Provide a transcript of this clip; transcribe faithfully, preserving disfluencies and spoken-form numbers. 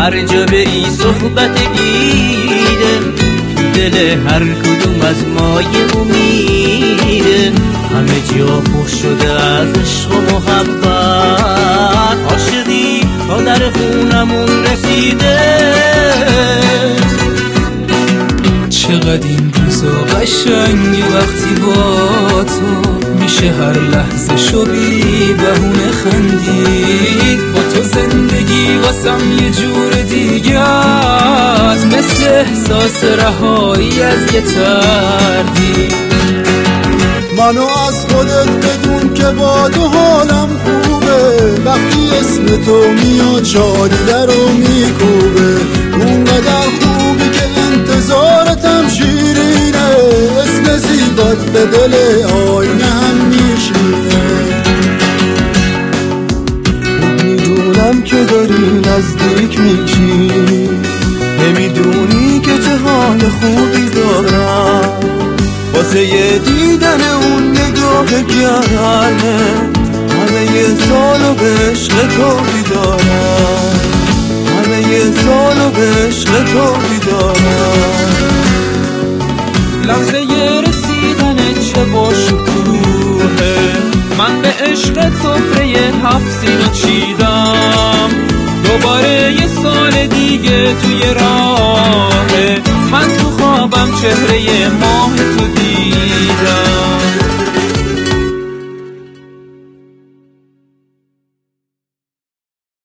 هر جا بری صحبت عیده، دل هر کدوم از مای امیده. همه جا پر شده از عشق و محبت، عاشقی تا در خونمون رسیده. چقدر این روزا قشنگی وقتی با تو میشه هر لحظه شو بی بهونه خندید. با تو زندگی واسم یه جور دیگه است، مثل احساس رهایی از یه تردید. منو از خودت بدون که با تو حالم خوبه، وقتی اسم تو میاد شادی رو میکوبه. اونقدر خوبی که انتظارتم شیرینه، اسم زیبات به دل آینه هم میشینه. میدونم که داری نزدیک میشی، نمیدونی که چه حال خوبی دارم واسه یه دیدن اون نگاه گرمه. همه یه سالو به عشق تو بیدارم، همه یه سالو به عشق تو بیدارم. لحظه یه رسیدن چه با شکوهه، من به عشق سفره هفت سینو چیدم. دوباره یه سال دیگه توی راهه، من تو خوابم چهره ماه